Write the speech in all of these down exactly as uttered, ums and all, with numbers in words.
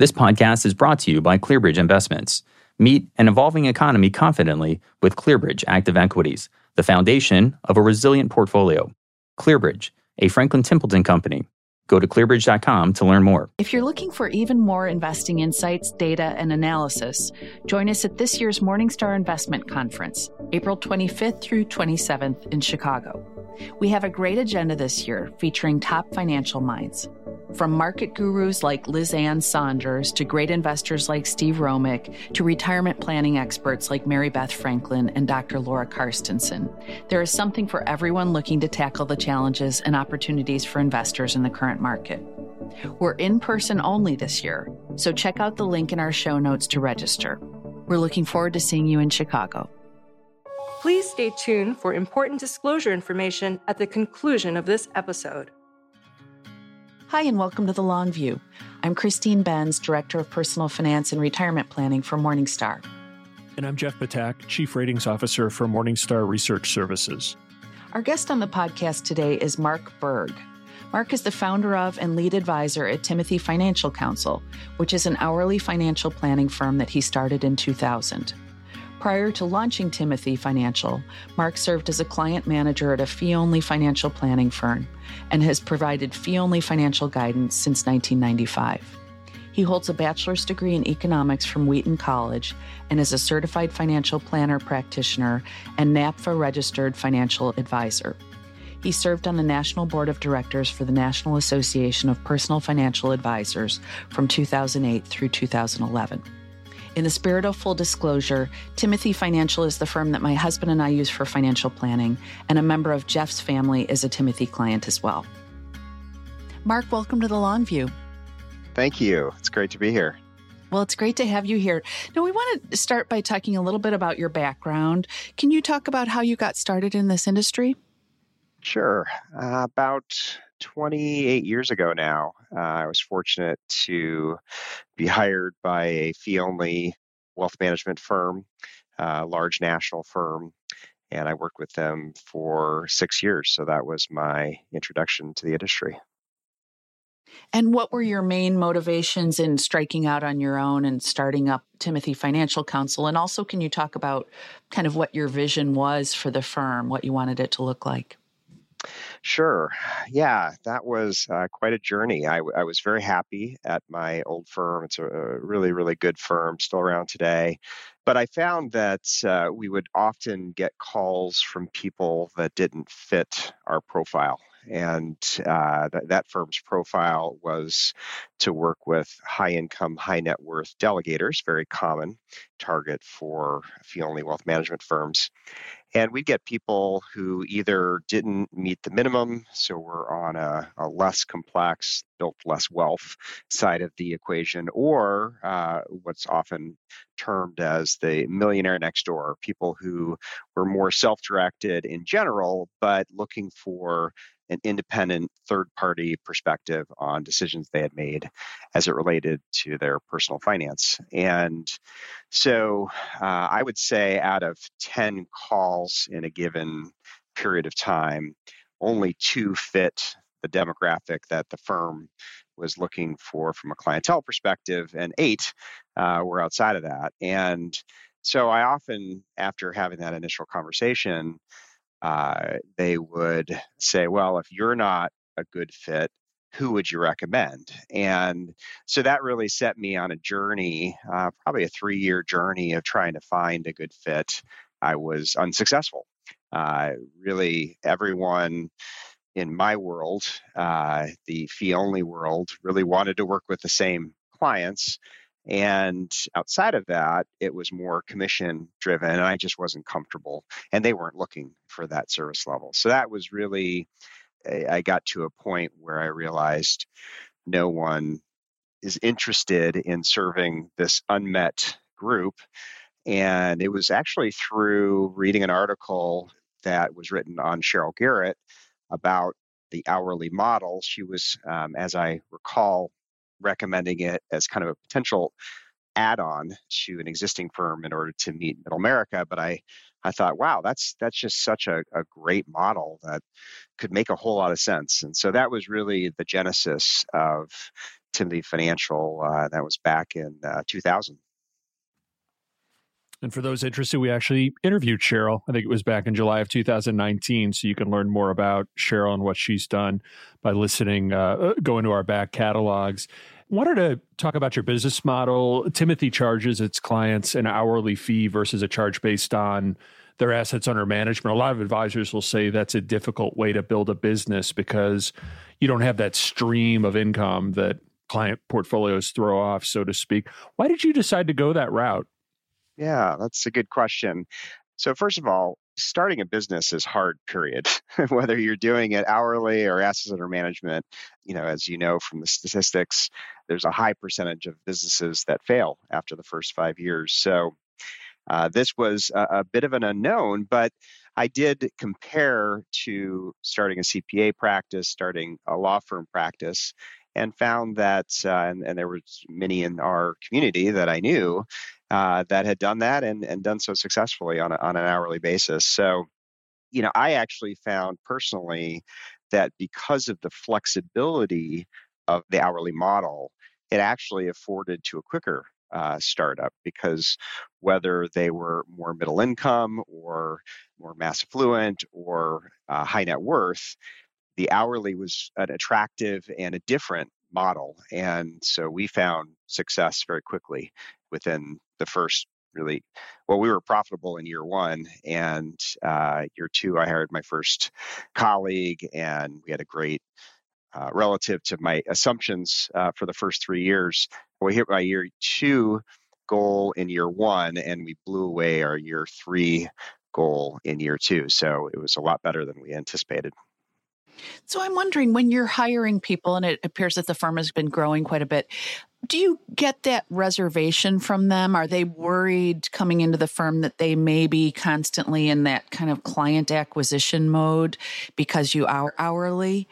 This podcast is brought to you by ClearBridge Investments. Meet an evolving economy confidently with ClearBridge Active Equities, the foundation of a resilient portfolio. ClearBridge, a Franklin Templeton company. Go to clear bridge dot com to learn more. If you're looking for even more investing insights, data, and analysis, join us at this year's Morningstar Investment Conference, April twenty-fifth through twenty-seventh in Chicago. We have a great agenda this year featuring top financial minds. From market gurus like Liz Ann Saunders to great investors like Steve Romick to retirement planning experts like Mary Beth Franklin and Doctor Laura Karstensen, there is something for everyone looking to tackle the challenges and opportunities for investors in the current market. We're in person only this year, so check out the link in our show notes to register. We're looking forward to seeing you in Chicago. Please stay tuned for important disclosure information at the conclusion of this episode. Hi, and welcome to The Long View. I'm Christine Benz, Director of Personal Finance and Retirement Planning for Morningstar. And I'm Jeff Patak, Chief Ratings Officer for Morningstar Research Services. Our guest on the podcast today is Mark Berg. Mark is the founder of and lead advisor at Timothy Financial Counsel, which is an hourly financial planning firm that he started in two thousand. Prior to launching Timothy Financial, Mark served as a client manager at a fee-only financial planning firm and has provided fee-only financial guidance since nineteen ninety-five. He holds a bachelor's degree in economics from Wheaton College and is a certified financial planner practitioner and NAPFA registered financial advisor. He served on the National Board of Directors for the National Association of Personal Financial Advisors from two thousand eight through two thousand eleven. In the spirit of full disclosure, Timothy Financial is the firm that my husband and I use for financial planning, and a member of Jeff's family is a Timothy client as well. Mark, welcome to The Long View. Thank you. It's great to be here. Well, it's great to have you here. Now, we want to start by talking a little bit about your background. Can you talk about how you got started in this industry? Sure. Uh, about twenty-eight years ago now, uh, I was fortunate to be hired by a fee-only wealth management firm, a large national firm, and I worked with them for six years. So that was my introduction to the industry. And what were your main motivations in striking out on your own and starting up Timothy Financial Counsel? And also, can you talk about kind of what your vision was for the firm, what you wanted it to look like? Sure. Yeah, that was uh, quite a journey. I, I was very happy at my old firm. It's a, a really, really good firm, still around today. But I found that uh, we would often get calls from people that didn't fit our profile. And uh, th- that firm's profile was to work with high-income, high-net-worth delegators, very common target for fee-only wealth management firms. And we'd get people who either didn't meet the minimum, so we're on a, a less complex, built less wealth side of the equation, or uh, what's often termed as the millionaire next door, people who were more self-directed in general, but looking for an independent third-party perspective on decisions they had made as it related to their personal finance. And so uh, I would say out of ten calls in a given period of time, only two fit the demographic that the firm was looking for from a clientele perspective, and eight uh, were outside of that. And so I often, after having that initial conversation, uh, they would say, well, if you're not a good fit, who would you recommend? And so that really set me on a journey, uh, probably a three-year journey of trying to find a good fit. I was unsuccessful. Uh, really, everyone in my world, uh, the fee-only world, really wanted to work with the same clients. And outside of that, it was more commission driven, and I just wasn't comfortable, and they weren't looking for that service level. So that was really, I got to a point where I realized no one is interested in serving this unmet group. And it was actually through reading an article that was written on Cheryl Garrett about the hourly model. She was, um, as I recall, recommending it as kind of a potential add-on to an existing firm in order to meet middle America. But I, I thought, wow, that's that's just such a, a great model that could make a whole lot of sense. And so that was really the genesis of Timothy Financial. Uh, that was back in uh, two thousand. And for those interested, we actually interviewed Cheryl. I think it was back in July of two thousand nineteen. So you can learn more about Cheryl and what she's done by listening, uh, going to our back catalogs. Wanted to talk about your business model. Timothy charges its clients an hourly fee versus a charge based on their assets under management. A lot of advisors will say that's a difficult way to build a business because you don't have that stream of income that client portfolios throw off, so to speak. Why did you decide to go that route? Yeah, that's a good question. So first of all, starting a business is hard, period. Whether you're doing it hourly or assets under management, you know, as you know from the statistics, there's a high percentage of businesses that fail after the first five years. So uh, this was a, a bit of an unknown, but I did compare to starting a C P A practice, starting a law firm practice, and found that, uh, and, and there were many in our community that I knew uh, that had done that and, and done so successfully on, a, on an hourly basis. So, you know, I actually found personally that because of the flexibility of the hourly model, it actually afforded to a quicker uh, startup, because whether they were more middle income or more mass affluent or uh, high net worth, the hourly was an attractive and a different model. And so we found success very quickly within the first really, well, we were profitable in year one, and uh, year two, I hired my first colleague, and we had a great, uh, relative to my assumptions uh, for the first three years. We hit my year two goal in year one, and we blew away our year three goal in year two. So it was a lot better than we anticipated. So I'm wondering, when you're hiring people, and it appears that the firm has been growing quite a bit, do you get that reservation from them? Are they worried coming into the firm that they may be constantly in that kind of client acquisition mode because you are hourly?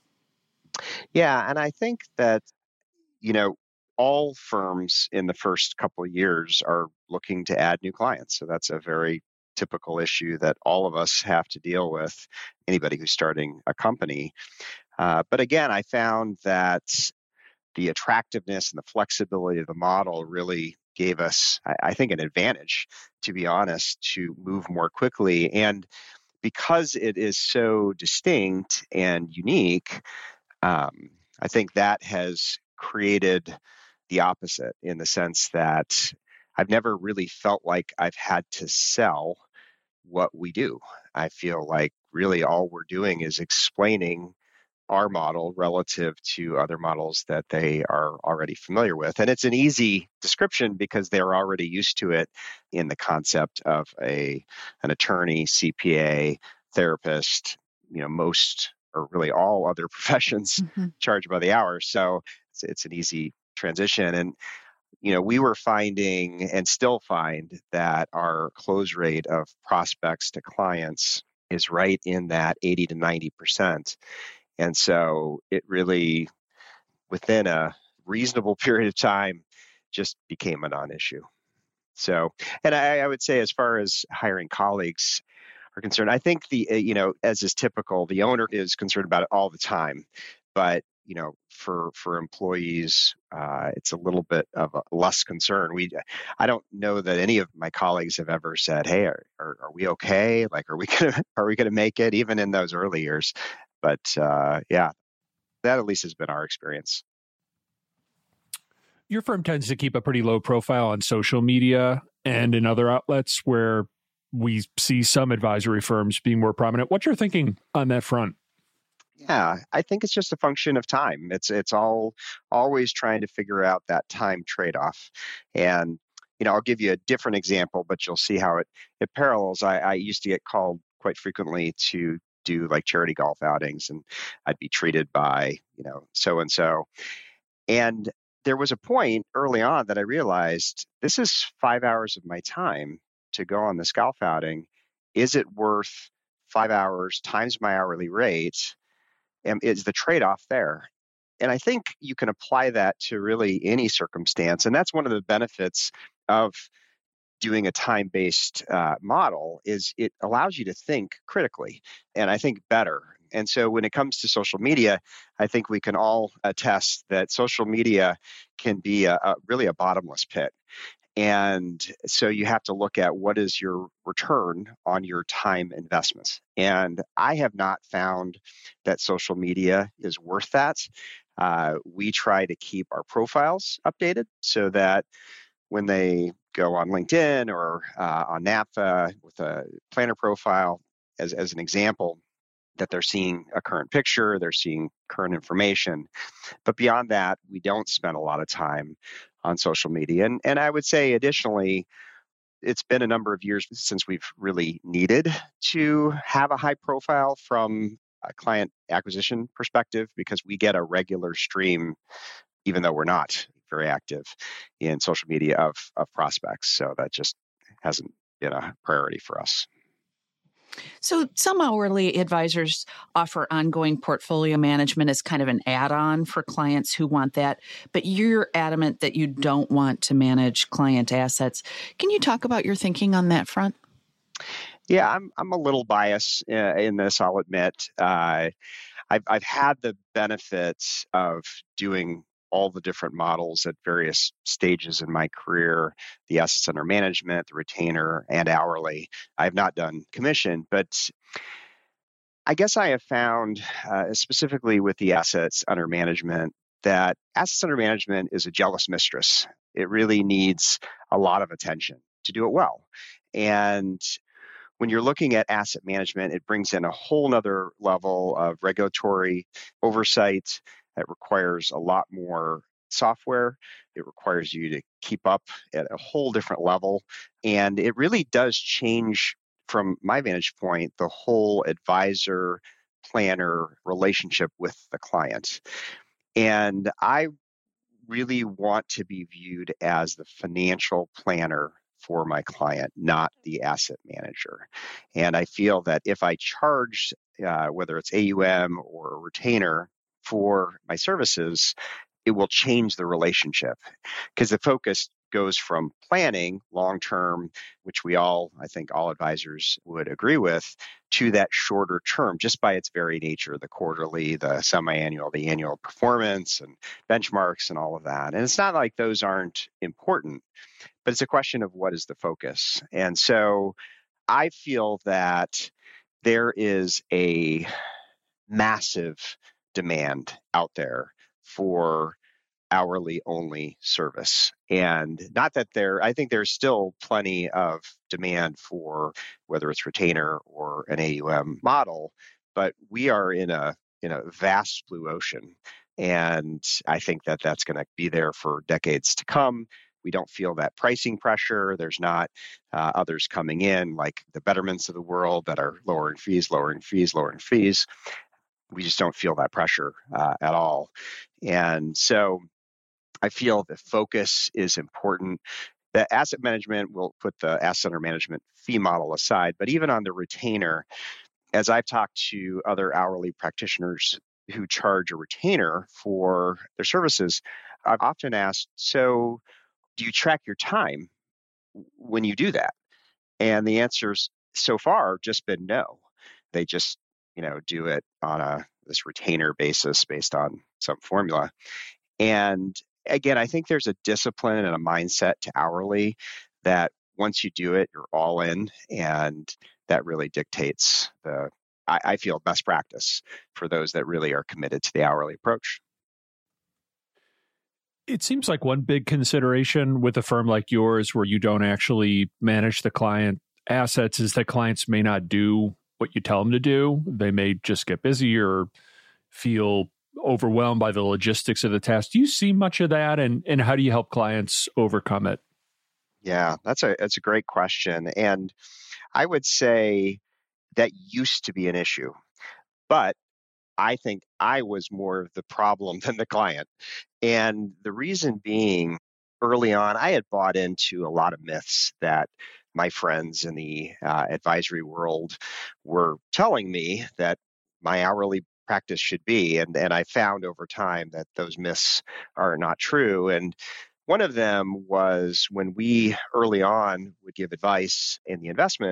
Yeah, and I think that, you know, all firms in the first couple of years are looking to add new clients. So that's a very typical issue that all of us have to deal with, anybody who's starting a company. Uh, but again, I found that the attractiveness and the flexibility of the model really gave us, I, I think, an advantage, to be honest, to move more quickly. And because it is so distinct and unique, um, I think that has created the opposite, in the sense that I've never really felt like I've had to sell what we do. I feel like really all we're doing is explaining our model relative to other models that they are already familiar with. And it's an easy description because they're already used to it in the concept of a an attorney, C P A, therapist, you know, most or really all other professions mm-hmm. charge by the hour. So it's, it's an easy transition. And you know, we were finding and still find that our close rate of prospects to clients is right in that eighty to ninety percent. And so it really, within a reasonable period of time, just became a non-issue. So, and I, I would say, as far as hiring colleagues are concerned, I think the, you know, as is typical, the owner is concerned about it all the time. But you know, for for employees, uh, it's a little bit of a less concern. We, I don't know that any of my colleagues have ever said, "Hey, are are, are we okay? Like, are we gonna are we gonna make it?" Even in those early years. But uh, yeah, that at least has been our experience. Your firm tends to keep a pretty low profile on social media and in other outlets where we see some advisory firms being more prominent. What's your thinking on that front? Yeah, I think it's just a function of time. It's it's all always trying to figure out that time trade-off. And you know, I'll give you a different example, but you'll see how it it parallels. I, I used to get called quite frequently to do like charity golf outings, and I'd be treated by, you know, so and so. And there was a point early on that I realized, this is five hours of my time to go on this golf outing. Is it worth five hours times my hourly rate? And is the trade-off there? And I think you can apply that to really any circumstance. And that's one of the benefits of doing a time-based uh, model, is it allows you to think critically, and I think better And so when it comes to social media, I think we can all attest that social media can be a, a really a bottomless pit. And so you have to look at what is your return on your time investments. And I have not found that social media is worth that. Uh, we try to keep our profiles updated so that when they go on LinkedIn or uh, on N A P F A with a planner profile, as, as an example, that they're seeing a current picture, they're seeing current information. But beyond that, we don't spend a lot of time on social media. And, and I would say additionally, it's been a number of years since we've really needed to have a high profile from a client acquisition perspective, because we get a regular stream, even though we're not very active in social media, of, of prospects. So that just hasn't been a priority for us. So some hourly advisors offer ongoing portfolio management as kind of an add-on for clients who want that, but you're adamant that you don't want to manage client assets. Can you talk about your thinking on that front? Yeah, I'm I'm a little biased uh, in this, I'll admit. Uh, I've I've had the benefits of doing all the different models at various stages in my career, the assets under management, the retainer, and hourly. I've not done commission, but I guess I have found, uh, specifically with the assets under management, that assets under management is a jealous mistress. It really needs a lot of attention to do it well. And when you're looking at asset management, it brings in a whole nother level of regulatory oversight. It requires a lot more software. It requires you to keep up at a whole different level. And it really does change, from my vantage point, the whole advisor planner relationship with the client. And I really want to be viewed as the financial planner for my client, not the asset manager. And I feel that if I charge, uh, whether it's A U M or a retainer for my services, it will change the relationship, because the focus goes from planning long-term, which we all, I think all advisors would agree with, to that shorter term, just by its very nature, the quarterly, the semi-annual, the annual performance and benchmarks and all of that. And it's not like those aren't important, but it's a question of what is the focus. And so I feel that there is a massive demand out there for hourly only service. And not that there, I think there's still plenty of demand for whether it's retainer or an A U M model, but we are in a in a vast blue ocean. And I think that that's going to be there for decades to come. We don't feel that pricing pressure. There's not uh, others coming in like the Betterments of the world that are lowering fees, lowering fees, lowering fees. We just don't feel that pressure uh, at all. And so I feel the focus is important. The asset management, will put the asset under management fee model aside, but even on the retainer, as I've talked to other hourly practitioners who charge a retainer for their services, I've often asked, so do you track your time when you do that? And the answer's so far just been no. They just, you know, do it on a this retainer basis based on some formula. And again, I think there's a discipline and a mindset to hourly that once you do it, you're all in, and that really dictates the, I, I feel, best practice for those that really are committed to the hourly approach. It seems like one big consideration with a firm like yours, where you don't actually manage the client assets, is that clients may not do what you tell them to do. They may just get busy or feel overwhelmed by the logistics of the task. Do you see much of that, and and how do you help clients overcome it? Yeah, that's a that's a great question. And I would say that used to be an issue, but I think I was more of the problem than the client. And the reason being, early on, I had bought into a lot of myths that my friends in the uh, advisory world were telling me that my hourly practice should be. And, and I found over time that those myths are not true. And one of them was when we early on would give advice in the investment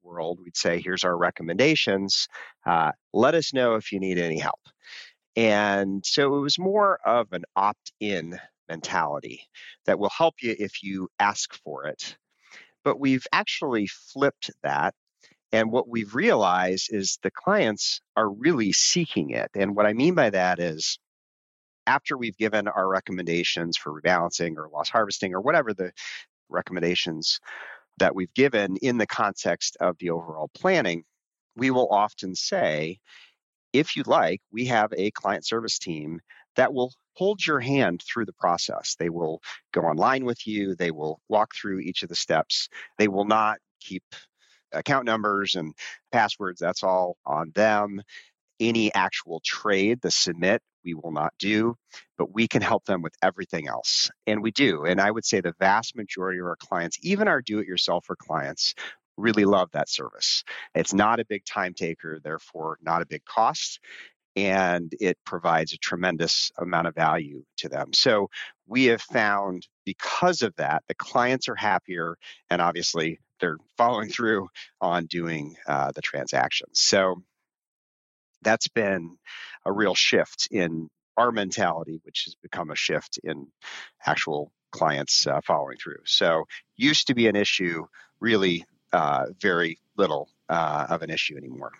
world, we'd say, here's our recommendations. Uh, let us know if you need any help. And so it was more of an opt-in mentality that will help you if you ask for it. But we've actually flipped that. And what we've realized is the clients are really seeking it. And what I mean by that is after we've given our recommendations for rebalancing or loss harvesting or whatever the recommendations that we've given in the context of the overall planning, we will often say, if you'd like, we have a client service team that will hold your hand through the process. They will go online with you. They will walk through each of the steps. They will not keep account numbers and passwords. That's all on them. Any actual trade, the submit, we will not do, but we can help them with everything else. And we do. And I would say the vast majority of our clients, even our do-it-yourselfer clients, really love that service. It's not a big time taker, therefore not a big cost, and it provides a tremendous amount of value to them. So we have found because of that, the clients are happier, and obviously they're following through on doing uh, the transactions. So that's been a real shift in our mentality, which has become a shift in actual clients uh, following through. So used to be an issue, really uh, very little uh, of an issue anymore.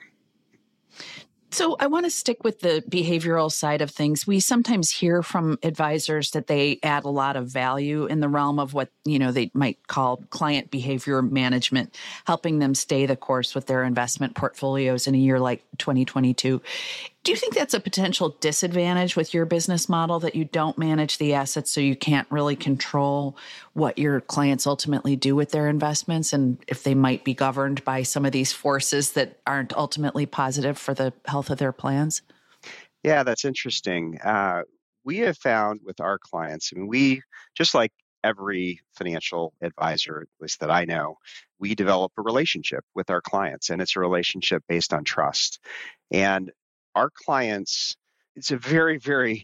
So I want to stick with the behavioral side of things. We sometimes hear from advisors that they add a lot of value in the realm of what, you know, they might call client behavior management, helping them stay the course with their investment portfolios in a year like twenty twenty-two. Do you think that's a potential disadvantage with your business model, that you don't manage the assets so you can't really control what your clients ultimately do with their investments, and if they might be governed by some of these forces that aren't ultimately positive for the health of their plans? Yeah, that's interesting. Uh, we have found with our clients, I mean, we, just like every financial advisor, at least that I know, we develop a relationship with our clients, and it's a relationship based on trust. And our clients, it's a very, very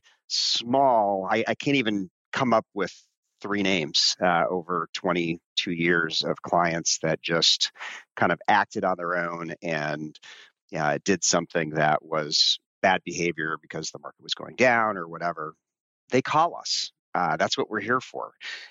small, I, I can't even come up with three names uh, over twenty-two years of clients that just kind of acted on their own and uh, did something that was bad behavior because the market was going down or whatever. They call us. Uh, that's what we're here for.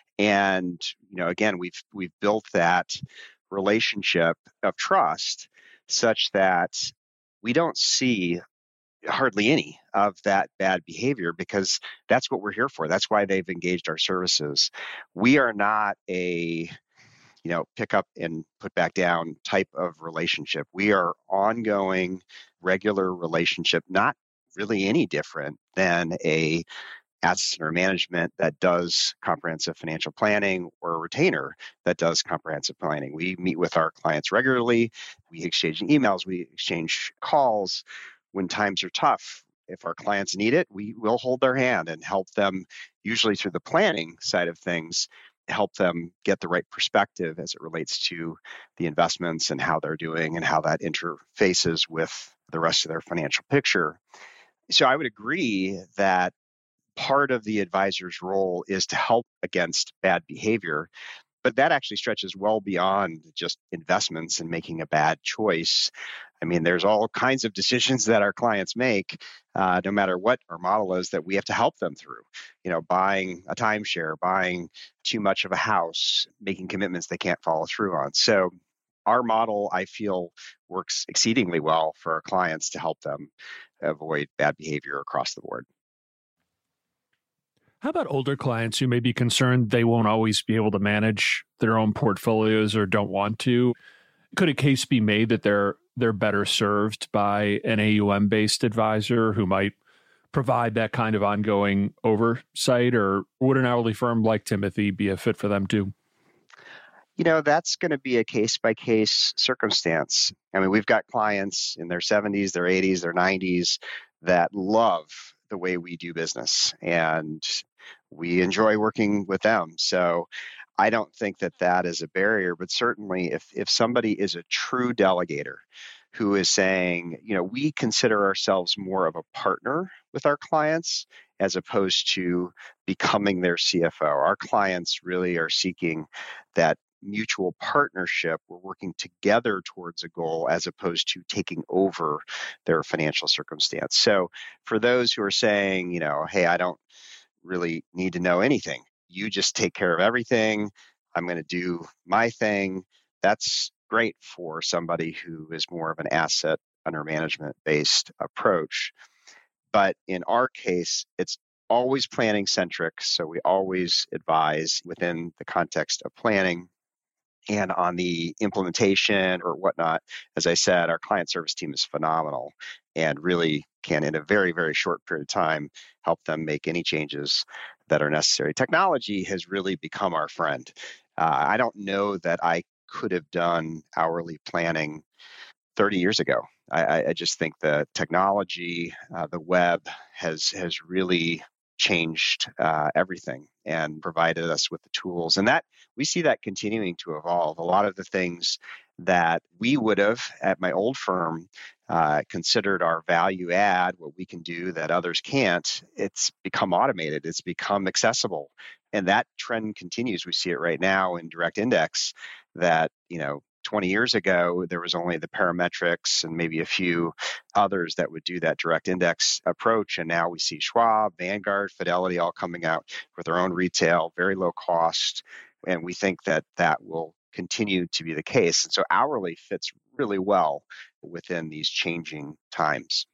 And, you know, again, we've we've built that relationship of trust such that we don't see hardly any of that bad behavior, because that's what we're here for. That's why they've engaged our services. We are not a, you know, pick up and put back down type of relationship. We are ongoing, regular relationship, not really any different than a asset under management that does comprehensive financial planning or a retainer that does comprehensive planning. We meet with our clients regularly. We exchange emails. We exchange calls. When times are tough, if our clients need it, we will hold their hand and help them, usually through the planning side of things, help them get the right perspective as it relates to the investments and how they're doing and how that interfaces with the rest of their financial picture. So I would agree that part of the advisor's role is to help against bad behavior, but that actually stretches well beyond just investments and making a bad choice. I mean, there's all kinds of decisions that our clients make, uh, no matter what our model is, that we have to help them through. You know, buying a timeshare, buying too much of a house, making commitments they can't follow through on. So our model, I feel, works exceedingly well for our clients to help them avoid bad behavior across the board. How about older clients who may be concerned they won't always be able to manage their own portfolios or don't want to? Could a case be made that they're they're better served by an A U M-based advisor who might provide that kind of ongoing oversight, or would an hourly firm like Timothy be a fit for them too? You know, that's going to be a case-by-case circumstance. I mean, we've got clients in their seventies, their eighties, their nineties that love the way we do business, and we enjoy working with them. So I don't think that that is a barrier, but certainly if if somebody is a true delegator who is saying, you know, we consider ourselves more of a partner with our clients as opposed to becoming their C F O. Our clients really are seeking that mutual partnership. We're working together towards a goal as opposed to taking over their financial circumstance. So for those who are saying, you know, hey, I don't really need to know anything, you just take care of everything, I'm going to do my thing, that's great for somebody who is more of an asset under management based approach. But in our case, it's always planning centric. So we always advise within the context of planning. And on the implementation or whatnot, as I said, our client service team is phenomenal and really can, in a very, very short period of time, help them make any changes that are necessary. Technology has really become our friend. Uh, I don't know that I could have done hourly planning thirty years ago. I, I just think the technology, uh, the web has has really changed uh, everything and provided us with the tools. And that we see that continuing to evolve. A lot of the things that we would have at my old firm uh, considered our value add, what we can do that others can't, it's become automated. It's become accessible. And that trend continues. We see it right now in direct index that, you know, twenty years ago, there was only the parametrics and maybe a few others that would do that direct index approach. And now we see Schwab, Vanguard, Fidelity all coming out with their own retail, very low cost. And we think that that will continue to be the case. And so hourly fits really well within these changing times.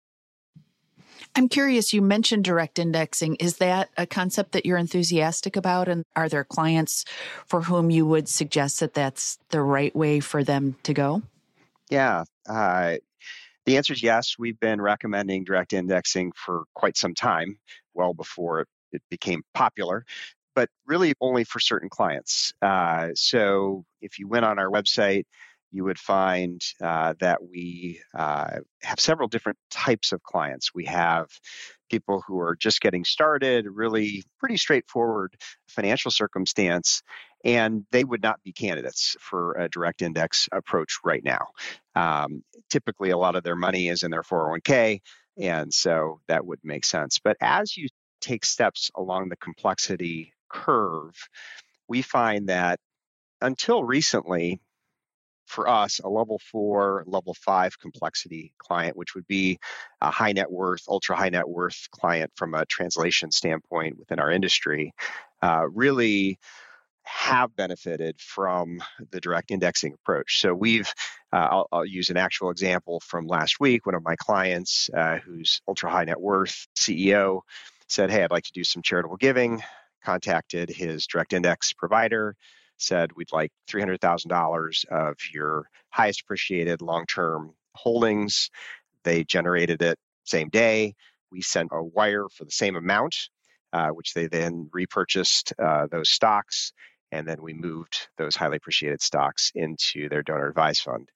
I'm curious, you mentioned direct indexing. Is that a concept that you're enthusiastic about? And are there clients for whom you would suggest that that's the right way for them to go? Yeah, uh, the answer is yes. We've been recommending direct indexing for quite some time, well before it, it became popular, but really only for certain clients. Uh, so if you went on our website, you would find uh, that we uh, have several different types of clients. We have people who are just getting started, really pretty straightforward financial circumstance, and they would not be candidates for a direct index approach right now. Um, typically, a lot of their money is in their four oh one k, and so that would make sense. But as you take steps along the complexity curve, we find that until recently, for us, a level four, level five complexity client, which would be a high net worth, ultra high net worth client from a translation standpoint within our industry, uh, really have benefited from the direct indexing approach. So we've, uh, I'll, I'll use an actual example from last week. One of my clients, uh, who's ultra high net worth C E O, said, hey, I'd like to do some charitable giving, contacted his direct index provider, said, we'd like three hundred thousand dollars of your highest appreciated long-term holdings. They generated it same day. We sent a wire for the same amount, uh, which they then repurchased uh, those stocks. And then we moved those highly appreciated stocks into their donor advised fund.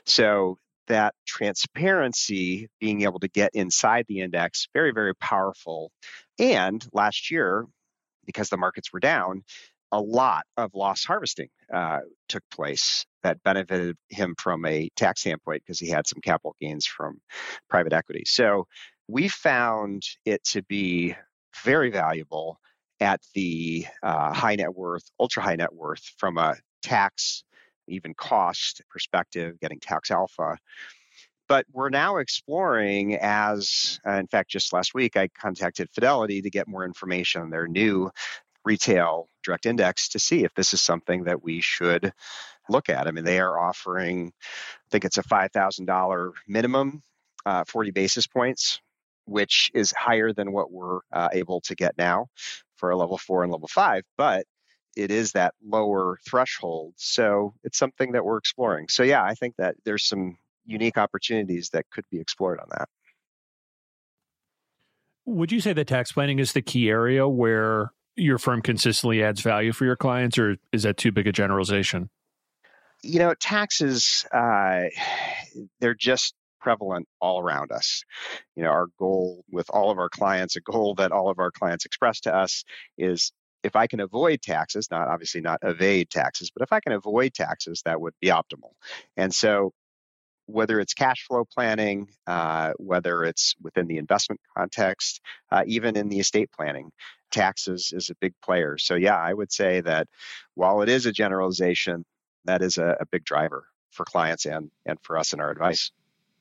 So that transparency, being able to get inside the index, very, very powerful. And last year, because the markets were down, a lot of loss harvesting uh, took place that benefited him from a tax standpoint because he had some capital gains from private equity. So we found it to be very valuable at the uh, high net worth, ultra high net worth from a tax, even cost perspective, getting tax alpha. But we're now exploring as, uh, in fact, just last week, I contacted Fidelity to get more information on their new retail direct index to see if this is something that we should look at. I mean, they are offering, I think it's a five thousand dollars minimum, uh, forty basis points, which is higher than what we're uh, able to get now for a level four and level five, but it is that lower threshold. So it's something that we're exploring. So yeah, I think that there's some unique opportunities that could be explored on that. Would you say that tax planning is the key area where your firm consistently adds value for your clients, or is that too big a generalization? You know, taxes, uh, they're just prevalent all around us. You know, our goal with all of our clients, a goal that all of our clients express to us is if I can avoid taxes, not obviously not evade taxes, but if I can avoid taxes, that would be optimal. And so whether it's cash flow planning, uh, whether it's within the investment context, uh, even in the estate planning, taxes is a big player. So yeah, I would say that while it is a generalization, that is a, a big driver for clients and, and for us in our advice.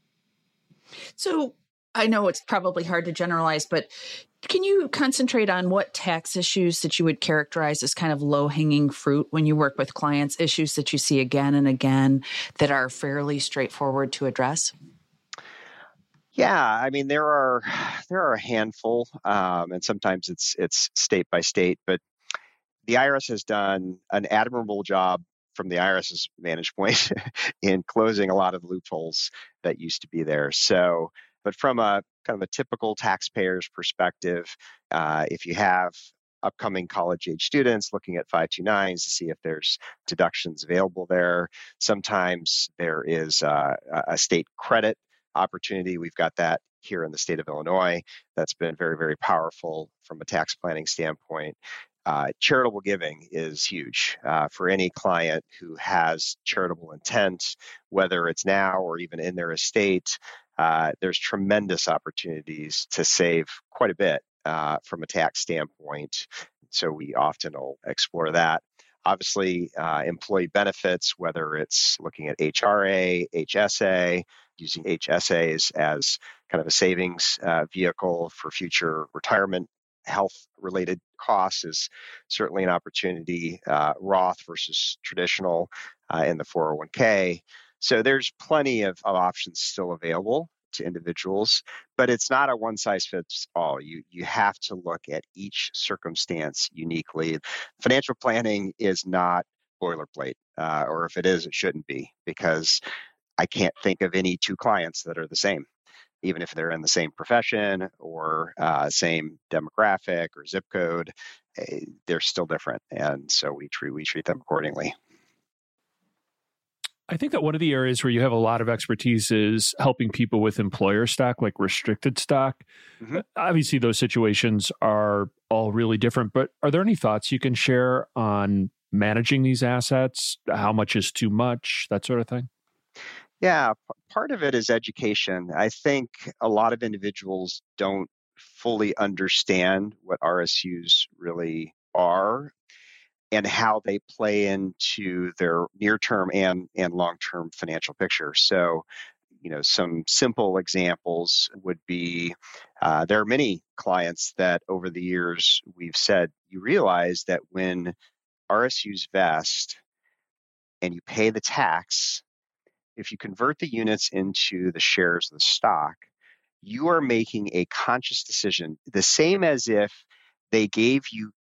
So I know it's probably hard to generalize, but can you concentrate on what tax issues that you would characterize as kind of low-hanging fruit when you work with clients, issues that you see again and again that are fairly straightforward to address? Yeah, I mean there are there are a handful, um, and sometimes it's it's state by state. But the I R S has done an admirable job from the IRS's vantage point in closing a lot of loopholes that used to be there. So, but from a kind of a typical taxpayer's perspective, uh, if you have upcoming college age students looking at five two nines to see if there's deductions available there, sometimes there is uh, a state credit opportunity. We've got that here in the state of Illinois. That's been very, very powerful from a tax planning standpoint. Uh, charitable giving is huge uh, for any client who has charitable intent, whether it's now or even in their estate. Uh, there's tremendous opportunities to save quite a bit uh, from a tax standpoint. So we often will explore that. Obviously, uh, employee benefits, whether it's looking at H R A, H S A, using H S As as kind of a savings uh, vehicle for future retirement health-related costs is certainly an opportunity. Uh, Roth versus traditional uh, in the four oh one k. So there's plenty of, of options still available to individuals, but it's not a one-size-fits-all. You you have to look at each circumstance uniquely. Financial planning is not boilerplate, uh, or if it is, it shouldn't be, because I can't think of any two clients that are the same, even if they're in the same profession or uh, same demographic or zip code. eh, They're still different, and so we treat we treat them accordingly. I think that one of the areas where you have a lot of expertise is helping people with employer stock, like restricted stock. Mm-hmm. Obviously, those situations are all really different, but are there any thoughts you can share on managing these assets? How much is too much, that sort of thing? Yeah, p- part of it is education. I think a lot of individuals don't fully understand what R S Us really are and how they play into their near-term and, and long-term financial picture. So, you know, some simple examples would be, uh, there are many clients that over the years we've said, you realize that when R S Us vest and you pay the tax, if you convert the units into the shares of the stock, you are making a conscious decision, the same as if they gave you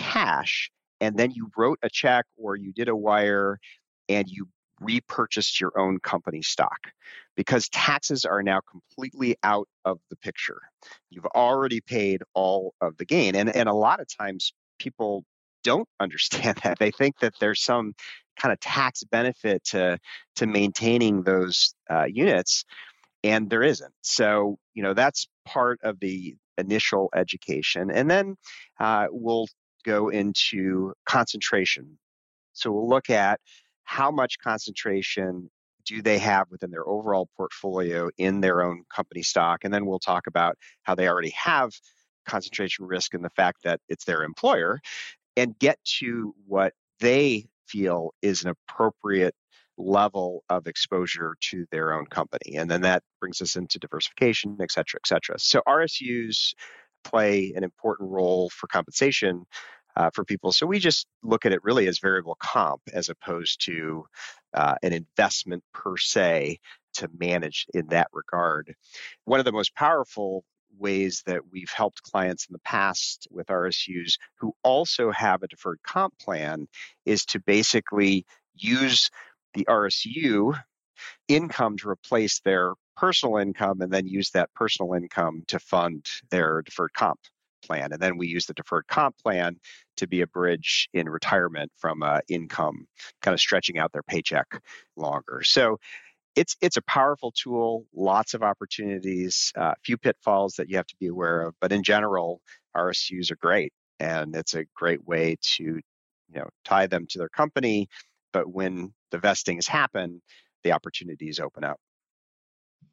cash and then you wrote a check or you did a wire and you repurchased your own company stock, because taxes are now completely out of the picture. You've already paid all of the gain. And, and a lot of times people don't understand that. They think that there's some kind of tax benefit to, to maintaining those uh, units, and there isn't. So, you know, that's part of the initial education. And then uh, we'll go into concentration. So we'll look at how much concentration do they have within their overall portfolio in their own company stock. And then we'll talk about how they already have concentration risk in the fact that it's their employer, and get to what they feel is an appropriate level of exposure to their own company. And then that brings us into diversification, et cetera, et cetera. So R S Us play an important role for compensation uh, for people. So we just look at it really as variable comp as opposed to uh, an investment per se to manage in that regard. One of the most powerful ways that we've helped clients in the past with R S Us who also have a deferred comp plan is to basically use the R S U income to replace their personal income, and then use that personal income to fund their deferred comp plan. And then we use the deferred comp plan to be a bridge in retirement from uh, income, kind of stretching out their paycheck longer. So it's it's a powerful tool, lots of opportunities, a uh, few pitfalls that you have to be aware of. But in general, R S Us are great, and it's a great way to, you know, tie them to their company. But when the vestings happen, the opportunities open up.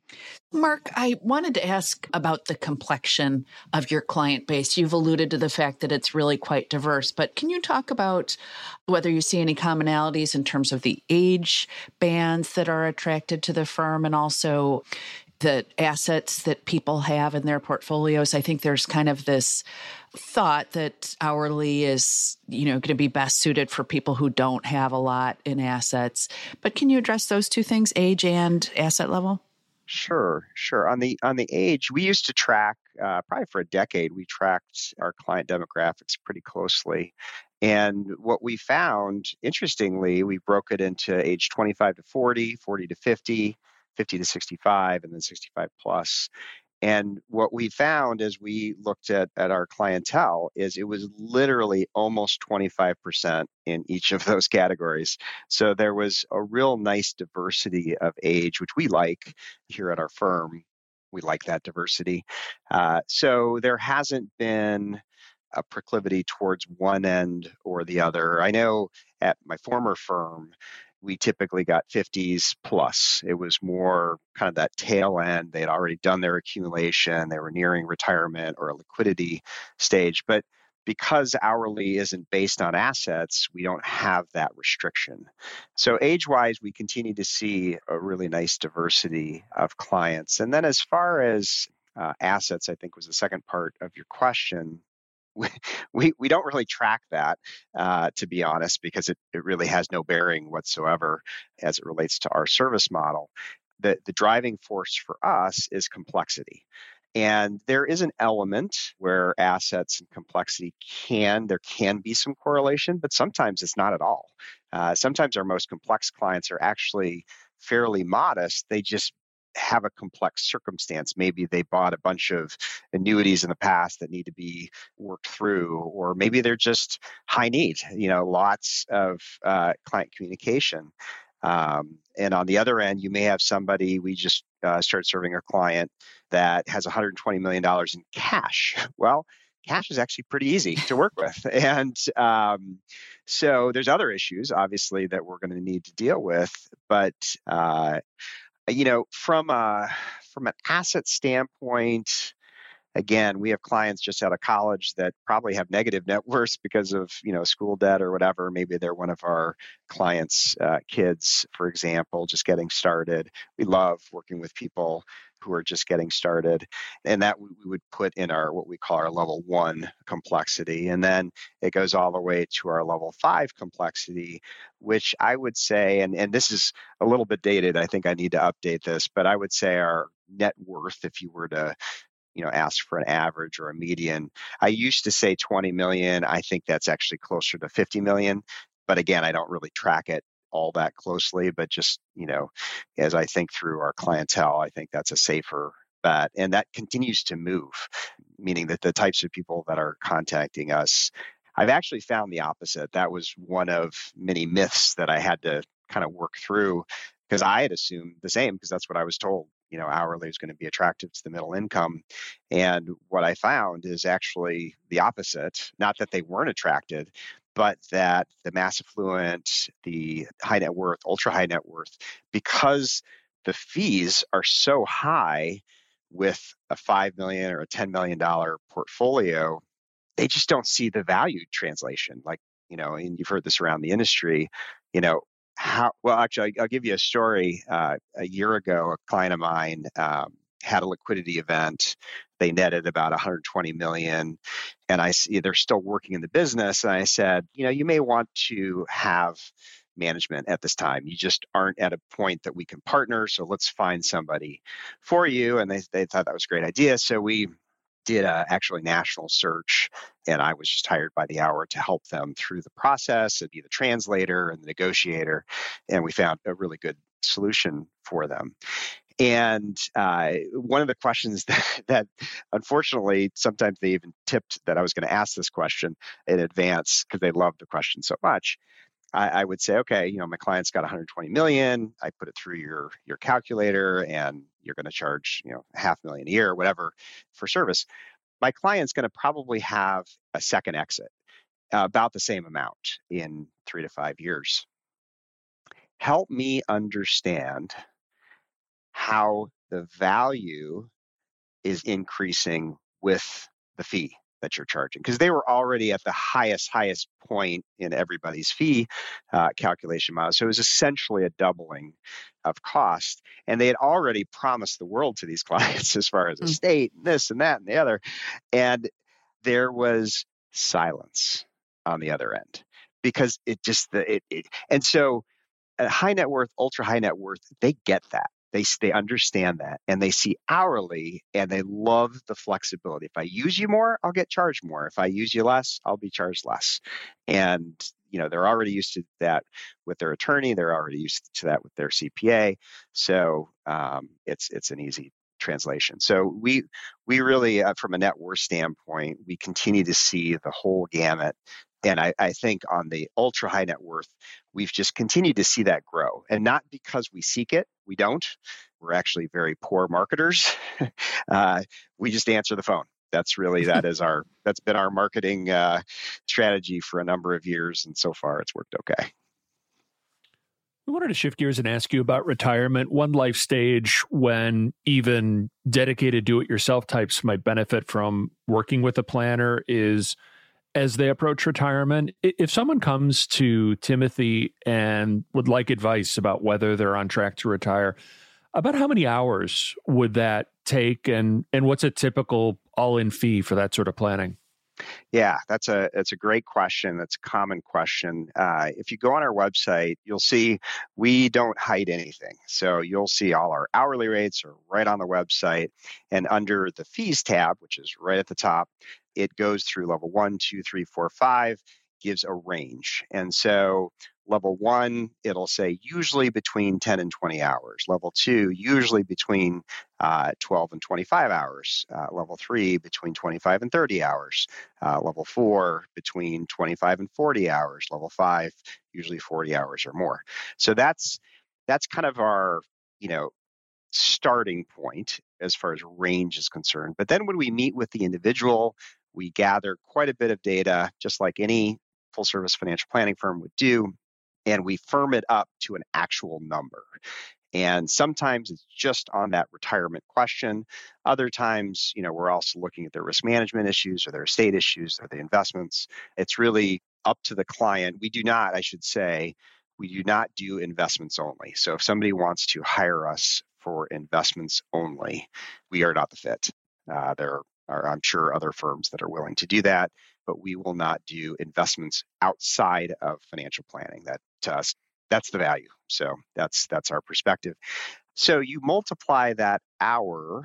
Mark, I wanted to ask about the complexion of your client base. You've alluded to the fact that it's really quite diverse, but can you talk about whether you see any commonalities in terms of the age bands that are attracted to the firm and also the assets that people have in their portfolios? I think there's kind of this thought that hourly is, you know, going to be best suited for people who don't have a lot in assets. But can you address those two things, age and asset level? Sure, sure. On the on the age, we used to track uh, probably for a decade. We tracked our client demographics pretty closely, and what we found, interestingly, we broke it into age twenty-five to forty, forty to fifty, fifty to sixty-five, and then sixty-five plus. And what we found as we looked at, at our clientele is it was literally almost twenty-five percent in each of those categories. So there was a real nice diversity of age, which we like here at our firm. We like that diversity. Uh, so there hasn't been a proclivity towards one end or the other. I know at my former firm, we typically got fifties plus. It was more kind of that tail end. They had already done their accumulation. They were nearing retirement or a liquidity stage. But because hourly isn't based on assets, we don't have that restriction. So age-wise, we continue to see a really nice diversity of clients. And then as far as uh, assets, I think was the second part of your question. We, we we don't really track that, uh, to be honest, because it, it really has no bearing whatsoever as it relates to our service model. The, the driving force for us is complexity. And there is an element where assets and complexity can, there can be some correlation, but sometimes it's not at all. Uh, sometimes our most complex clients are actually fairly modest. They just have a complex circumstance. Maybe they bought a bunch of annuities in the past that need to be worked through, or maybe they're just high need, you know, lots of uh, client communication. Um, and on the other end, you may have somebody, we just uh, started serving a client that has one hundred twenty million dollars in cash. Well, cash is actually pretty easy to work with. And um, so there's other issues, obviously, that we're going to need to deal with. But uh, you know, from a from an asset standpoint, again, we have clients just out of college that probably have negative net worths because of, you know, school debt or whatever. Maybe they're one of our clients' uh, kids, for example, just getting started. We love working with people who are just getting started, and that we would put in our what we call our level one complexity, and then it goes all the way to our level five complexity, which I would say, and and this is a little bit dated. I think I need to update this, but I would say our net worth, if you were to you know, ask for an average or a median. I used to say twenty million. I think that's actually closer to fifty million. But again, I don't really track it all that closely, but just, you know, as I think through our clientele, I think that's a safer bet. And that continues to move, meaning that the types of people that are contacting us, I've actually found the opposite. That was one of many myths that I had to kind of work through, because I had assumed the same, because that's what I was told. You know, hourly is going to be attractive to the middle income. And what I found is actually the opposite. Not that they weren't attracted, but that the mass affluent, the high net worth, ultra high net worth, because the fees are so high with a five million dollars or a ten million dollars portfolio, they just don't see the value translation. Like, you know, and you've heard this around the industry, you know, How, well, actually, I'll give you a story. Uh, a year ago, a client of mine um, had a liquidity event. They netted about one hundred twenty million dollars, and I see they're still working in the business. And I said, you know, you may want to have management at this time. You just aren't at a point that we can partner. So let's find somebody for you. And they they thought that was a great idea. So we did a actually national search, and I was just hired by the hour to help them through the process and be the translator and the negotiator. And we found a really good solution for them. And uh, one of the questions that, that unfortunately, sometimes they even tipped that I was going to ask this question in advance because they loved the question so much. I, I would say, okay, you know, my client's got one hundred twenty million. I put it through your your calculator, and you're going to charge, you know, half a million a year or whatever for service. My client's going to probably have a second exit, uh, about the same amount in three to five years. Help me understand how the value is increasing with the fee that you're charging, because they were already at the highest, highest point in everybody's fee uh, calculation model. So it was essentially a doubling of cost. And they had already promised the world to these clients as far as estate, and this and that and the other. And there was silence on the other end, because it just, the it, it and so at high net worth, ultra high net worth, they get that. They they understand that, and they see hourly, and they love the flexibility. If I use you more, I'll get charged more. If I use you less, I'll be charged less. And you know, they're already used to that with their attorney. They're already used to that with their C P A. So um, it's it's an easy translation. So we we really, uh, from a net worth standpoint, we continue to see the whole gamut. And I, I think on the ultra high net worth, we've just continued to see that grow. And not because we seek it, we don't. We're actually very poor marketers. uh, we just answer the phone. That's really, that is our, that's been our marketing uh, strategy for a number of years. And so far it's worked okay. I wanted to shift gears and ask you about retirement. One life stage when even dedicated do-it-yourself types might benefit from working with a planner is as they approach retirement. If someone comes to Timothy and would like advice about whether they're on track to retire, about how many hours would that take, and and what's a typical all-in fee for that sort of planning? Yeah, that's a that's a great question. That's a common question. Uh, if you go on our website, you'll see we don't hide anything. So you'll see all our hourly rates are right on the website, and under the fees tab, which is right at the top, it goes through level one, two, three, four, five, gives a range. And so level one, it'll say usually between ten and twenty hours. Level two, usually between uh, twelve and twenty-five hours. Uh, level three, between twenty-five and thirty hours. Uh, level four, between twenty-five and forty hours. Level five, usually forty hours or more. So that's that's kind of our, you know, starting point as far as range is concerned. But then when we meet with the individual, we gather quite a bit of data, just like any full service financial planning firm would do, and we firm it up to an actual number. And sometimes it's just on that retirement question. Other times, you know, we're also looking at their risk management issues or their estate issues or the investments. It's really up to the client. We do not, I should say, we do not do investments only. So if somebody wants to hire us for investments only, we are not the fit. Uh, there are, I'm sure, other firms that are willing to do that, but we will not do investments outside of financial planning. That to us, that's the value. So that's that's our perspective. So you multiply that hour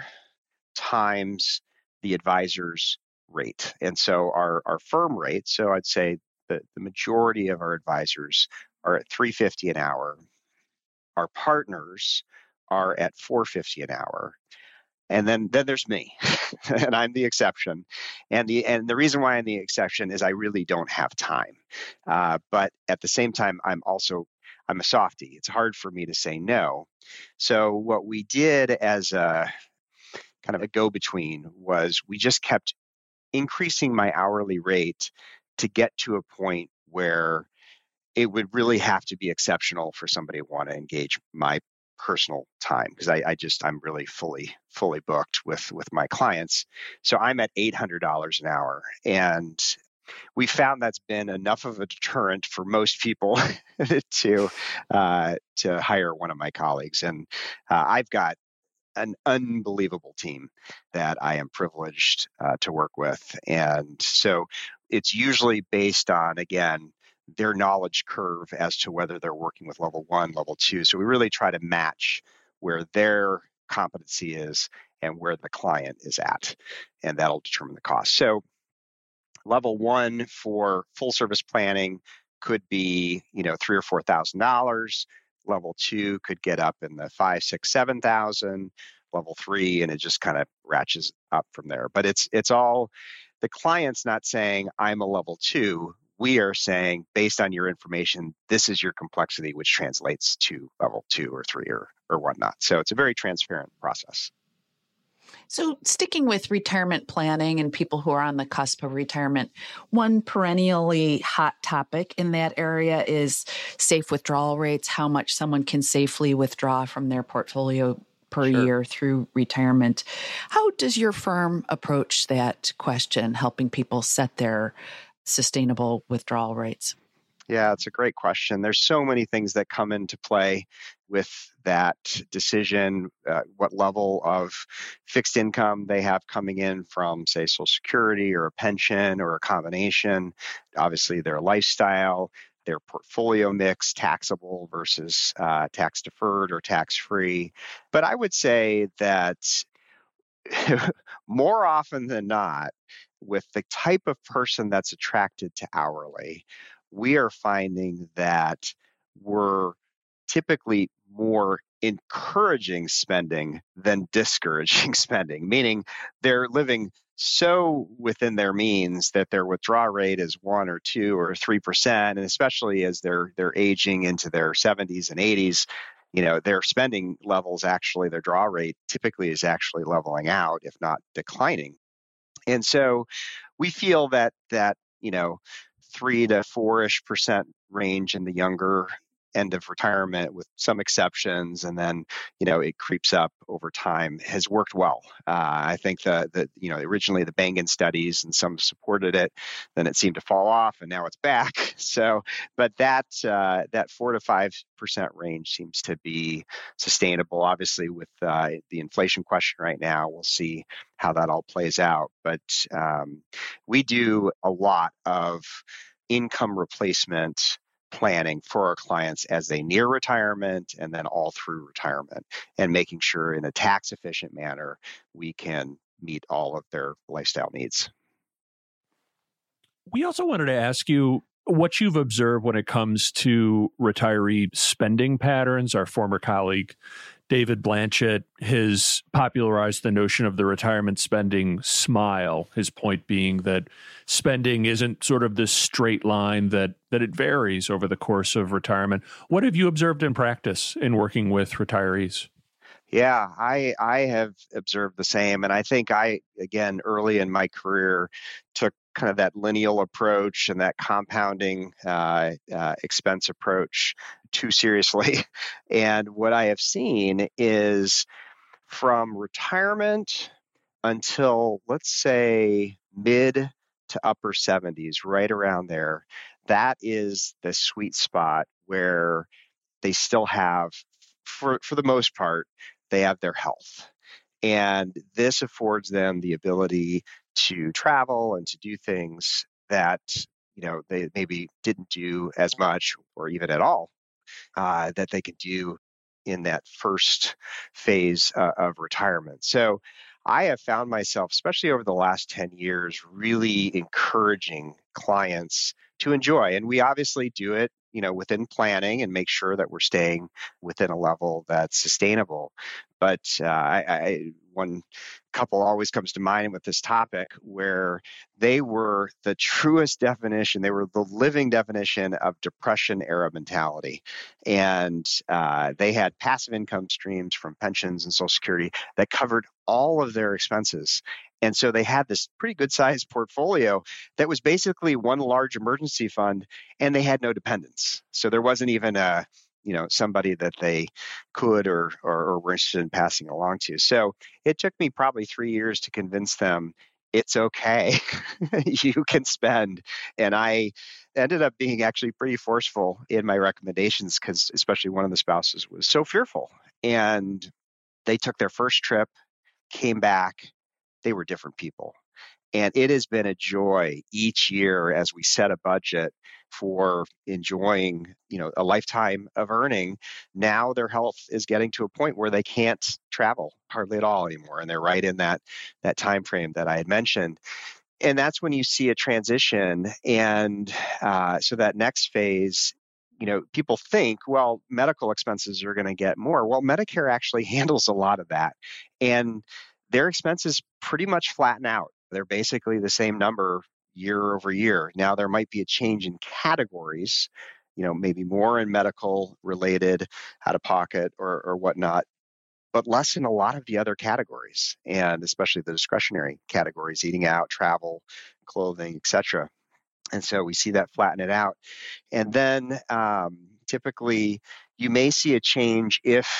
times the advisor's rate. And so our, our firm rate, so I'd say the, the majority of our advisors are at three hundred fifty dollars an hour. Our partners are at four hundred fifty dollars an hour. And then, then there's me, and I'm the exception. And the and the reason why I'm the exception is I really don't have time. Uh, but at the same time, I'm also, I'm a softie. It's hard for me to say no. So what we did as a kind of a go-between was we just kept increasing my hourly rate to get to a point where it would really have to be exceptional for somebody to want to engage my personal time, because I, I just, I'm really fully, fully booked with, with my clients. So I'm at eight hundred dollars an hour. And we found that's been enough of a deterrent for most people to, uh, to hire one of my colleagues. And uh, I've got an unbelievable team that I am privileged uh, to work with. And so it's usually based on, again, their knowledge curve as to whether they're working with level one, level two. So we really try to match where their competency is and where the client is at, and that'll determine the cost. So level one for full service planning could be, you know, three or four thousand dollars. Level two could get up in the five, six, seven thousand. Level three, and it just kind of ratchets up from there. But it's it's all the client's not saying I'm a level two. We are saying, based on your information, this is your complexity, which translates to level two or three or, or whatnot. So it's a very transparent process. So sticking with retirement planning and people who are on the cusp of retirement, one perennially hot topic in that area is safe withdrawal rates, how much someone can safely withdraw from their portfolio per Sure. year through retirement. How does your firm approach that question, helping people set their sustainable withdrawal rates? Yeah, it's a great question. There's so many things that come into play with that decision, uh, what level of fixed income they have coming in from, say, Social Security or a pension or a combination, obviously their lifestyle, their portfolio mix, taxable versus uh, tax deferred or tax free. But I would say that more often than not, with the type of person that's attracted to hourly, we are finding that we're typically more encouraging spending than discouraging spending, meaning they're living so within their means that their withdrawal rate is one or two or three percent, and especially as they're they're aging into their seventies and eighties, you know, their spending levels actually, their draw rate typically is actually leveling out, if not declining. And so we feel that that, you know, three to four-ish percent range in the younger end of retirement with some exceptions, and then, you know, it creeps up over time, has worked well. Uh, I think the, the, you know, originally the Bengen studies and some supported it, then it seemed to fall off and now it's back. So, but that, uh, that four to five percent range seems to be sustainable. Obviously with uh, the inflation question right now, we'll see how that all plays out. But um, we do a lot of income replacement planning for our clients as they near retirement and then all through retirement, and making sure in a tax efficient manner we can meet all of their lifestyle needs. We also wanted to ask you what you've observed when it comes to retiree spending patterns. Our former colleague, David Blanchett, has popularized the notion of the retirement spending smile, his point being that spending isn't sort of this straight line, that that it varies over the course of retirement. What have you observed in practice in working with retirees? Yeah, I I have observed the same. And I think I, again, early in my career, took kind of that lineal approach and that compounding uh, uh, expense approach too seriously. And what I have seen is from retirement until, let's say, mid to upper seventies, right around there, that is the sweet spot where they still have, for, for the most part, they have their health. And this affords them the ability to travel and to do things that, you know, they maybe didn't do as much or even at all, uh, that they could do in that first phase uh, of retirement. So I have found myself, especially over the last ten years, really encouraging clients to enjoy. And we obviously do it, you know, within planning and make sure that we're staying within a level that's sustainable. But uh, I, I, one couple always comes to mind with this topic where they were the truest definition, they were the living definition of Depression era mentality. And uh, they had passive income streams from pensions and Social Security that covered all of their expenses. And so they had this pretty good sized portfolio that was basically one large emergency fund, and they had no dependents. So there wasn't even a, you know, somebody that they could or, or, or were interested in passing along to. So it took me probably three years to convince them it's okay. You can spend. And I ended up being actually pretty forceful in my recommendations, because especially one of the spouses was so fearful. And they took their first trip, came back, they were different people. And it has been a joy each year as we set a budget for enjoying, you know, a lifetime of earning. Now their health is getting to a point where they can't travel hardly at all anymore. And they're right in that, that time frame that I had mentioned. And that's when you see a transition. And uh, so that next phase, you know, people think, well, medical expenses are going to get more. Well, Medicare actually handles a lot of that. And their expenses pretty much flatten out. They're basically the same number year over year. Now, there might be a change in categories, you know, maybe more in medical related, out of pocket or, or whatnot, but less in a lot of the other categories, and especially the discretionary categories, eating out, travel, clothing, et cetera. And so we see that flatten it out. And then um, typically you may see a change if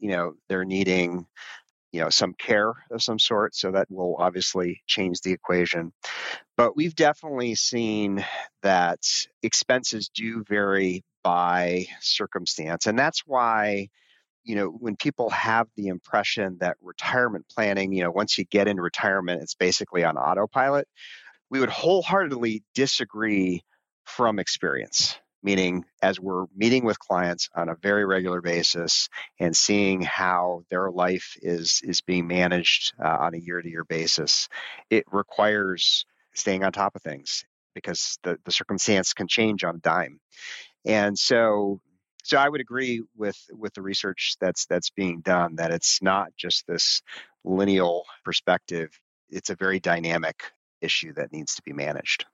you know, they're needing, you know, some care of some sort. So that will obviously change the equation. But we've definitely seen that expenses do vary by circumstance. And that's why, you know, when people have the impression that retirement planning, you know, once you get into retirement, it's basically on autopilot, we would wholeheartedly disagree from experience. Meaning, as we're meeting with clients on a very regular basis and seeing how their life is is being managed uh, on a year-to-year basis, it requires staying on top of things because the, the circumstance can change on a dime. And so, so I would agree with with the research that's that's being done that it's not just this lineal perspective. It's a very dynamic issue that needs to be managed.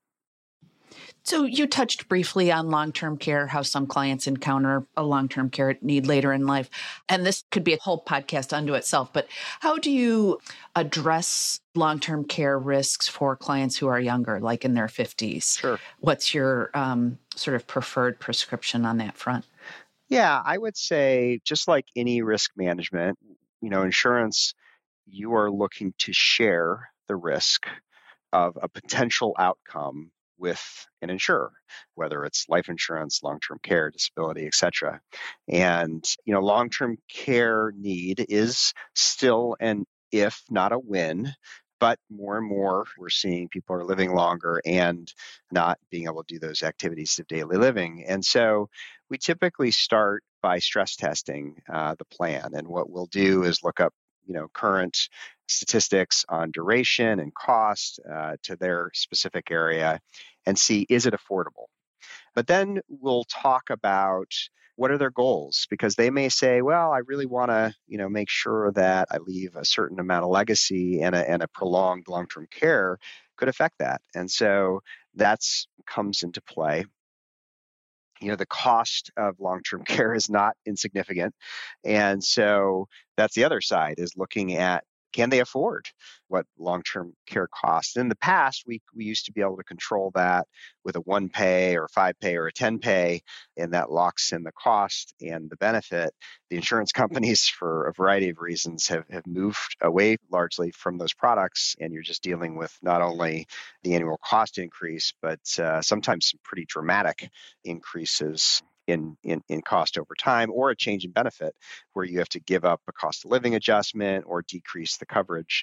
So you touched briefly on long-term care, how some clients encounter a long-term care need later in life. And this could be a whole podcast unto itself, but how do you address long-term care risks for clients who are younger, like in their fifties? Sure. What's your um, sort of preferred prescription on that front? Yeah, I would say just like any risk management, you know, insurance, you are looking to share the risk of a potential outcome with an insurer, whether it's life insurance, long-term care, disability, et cetera. And, you know, long-term care need is still an if, not a when, but more and more we're seeing people are living longer and not being able to do those activities of daily living. And so we typically start by stress testing uh, the plan. And what we'll do is look up, you know, current statistics on duration and cost uh, to their specific area and see, is it affordable? But then we'll talk about what are their goals, because they may say, well, I really want to, you know, make sure that I leave a certain amount of legacy, and a, and a prolonged long-term care could affect that. And so that's comes into play. You know, the cost of long-term care is not insignificant. And so that's the other side, is looking at, can they afford what long-term care costs? In the past, we we used to be able to control that with a one pay or five pay or a ten pay, and that locks in the cost and the benefit. The insurance companies, for a variety of reasons, have, have moved away largely from those products, and you're just dealing with not only the annual cost increase, but uh, sometimes some pretty dramatic increases In, in, in cost over time, or a change in benefit where you have to give up a cost of living adjustment or decrease the coverage.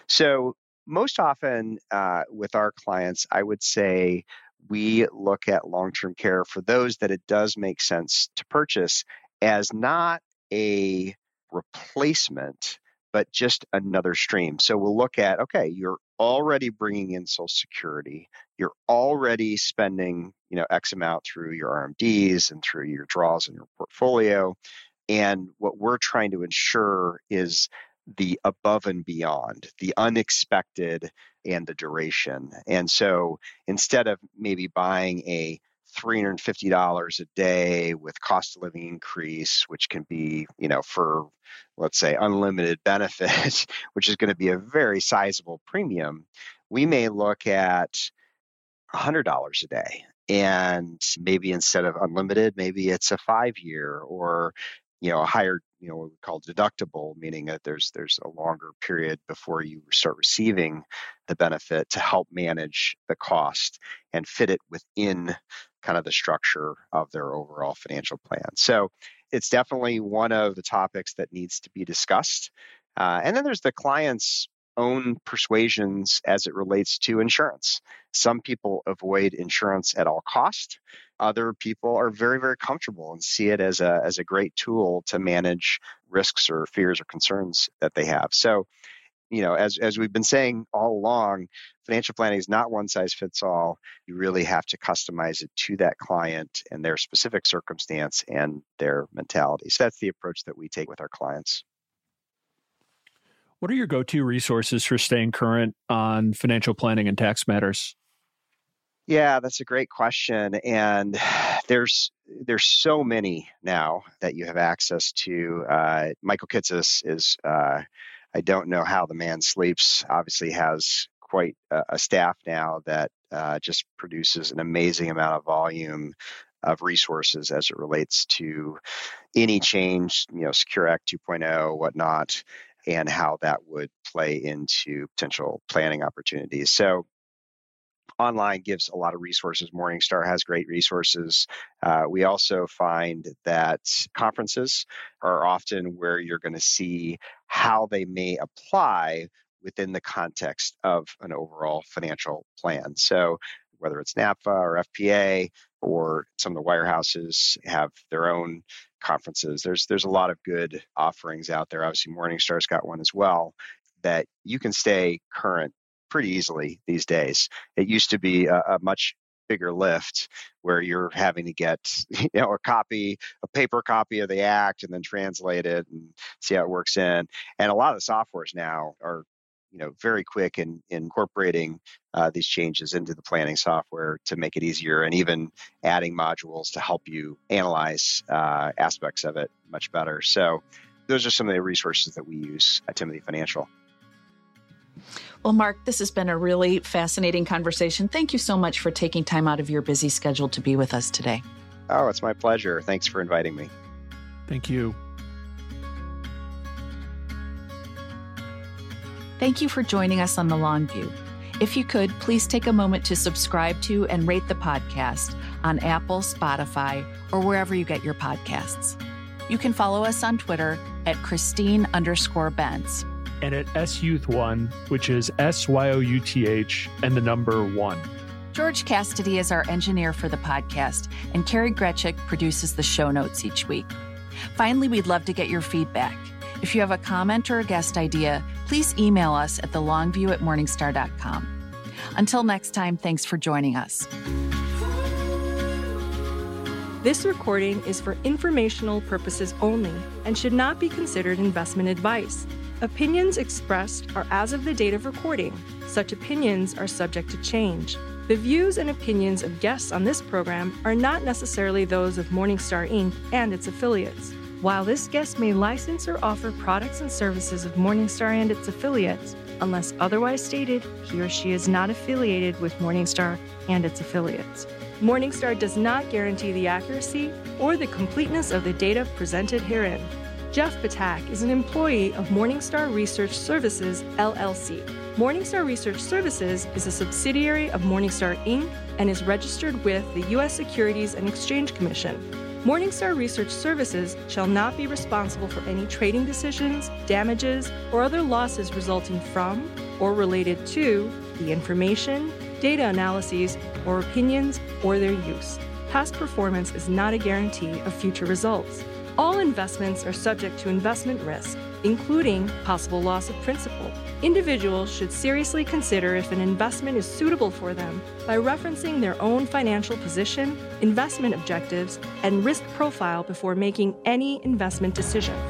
So most often uh, with our clients, I would say we look at long-term care for those that it does make sense to purchase as not a replacement, but just another stream. So we'll look at, okay, you're already bringing in Social Security. You're already spending, you know, X amount through your R M Ds and through your draws in your portfolio. And what we're trying to ensure is the above and beyond, the unexpected and the duration. And so instead of maybe buying a three hundred fifty dollars a day with cost of living increase, which can be, you know, for, let's say, unlimited benefit, which is going to be a very sizable premium, we may look at one hundred dollars a day. And maybe instead of unlimited, maybe it's a five-year or, you know, a higher, you know, what we call deductible, meaning that there's there's a longer period before you start receiving the benefit to help manage the cost and fit it within kind of the structure of their overall financial plan. So it's definitely one of the topics that needs to be discussed. Uh, and then there's the client's own persuasions as it relates to insurance. Some people avoid insurance at all cost. Other people are very, very comfortable and see it as a as a great tool to manage risks or fears or concerns that they have. So, you know, as as we've been saying all along, financial planning is not one size fits all. You really have to customize it to that client and their specific circumstance and their mentality. So that's the approach that we take with our clients. What are your go-to resources for staying current on financial planning and tax matters? Yeah, that's a great question. And there's there's so many now that you have access to. Uh, Michael Kitces is, uh, I don't know how the man sleeps, obviously has quite a, a staff now that uh, just produces an amazing amount of volume of resources as it relates to any change, you know, Secure Act two point oh, whatnot, and how that would play into potential planning opportunities. So online gives a lot of resources. Morningstar has great resources. Uh, we also find that conferences are often where you're going to see how they may apply within the context of an overall financial plan. So whether it's NAPFA or F P A, or some of the wirehouses have their own conferences, there's there's a lot of good offerings out there. Obviously, Morningstar's got one as well, that you can stay current pretty easily these days. It used to be a, a much bigger lift where you're having to get, you know, a copy, a paper copy of the act and then translate it and see how it works in. And a lot of the softwares now are, you know, very quick in, in incorporating uh, these changes into the planning software to make it easier, and even adding modules to help you analyze uh, aspects of it much better. So those are some of the resources that we use at Timothy Financial. Well, Mark, this has been a really fascinating conversation. Thank you so much for taking time out of your busy schedule to be with us today. Oh, it's my pleasure. Thanks for inviting me. Thank you. Thank you for joining us on The Long View. If you could, please take a moment to subscribe to and rate the podcast on Apple, Spotify, or wherever you get your podcasts. You can follow us on Twitter at Christine underscore Benz. And at S Youth One, which is S Y O U T H and the number one. George Cassidy is our engineer for the podcast, and Carrie Gretchick produces the show notes each week. Finally, we'd love to get your feedback. If you have a comment or a guest idea, please email us at the longview at morningstar dot com. Until next time, thanks for joining us. This recording is for informational purposes only and should not be considered investment advice. Opinions expressed are as of the date of recording. Such opinions are subject to change. The views and opinions of guests on this program are not necessarily those of Morningstar Incorporated and its affiliates. While this guest may license or offer products and services of Morningstar and its affiliates, unless otherwise stated, he or she is not affiliated with Morningstar and its affiliates. Morningstar does not guarantee the accuracy or the completeness of the data presented herein. Jeff Patak is an employee of Morningstar Research Services, L L C. Morningstar Research Services is a subsidiary of Morningstar Incorporated and is registered with the U S Securities and Exchange Commission. Morningstar Research Services shall not be responsible for any trading decisions, damages, or other losses resulting from or related to the information, data analyses, or opinions, or their use. Past performance is not a guarantee of future results. All investments are subject to investment risk, including possible loss of principal. Individuals should seriously consider if an investment is suitable for them by referencing their own financial position, investment objectives, and risk profile before making any investment decision.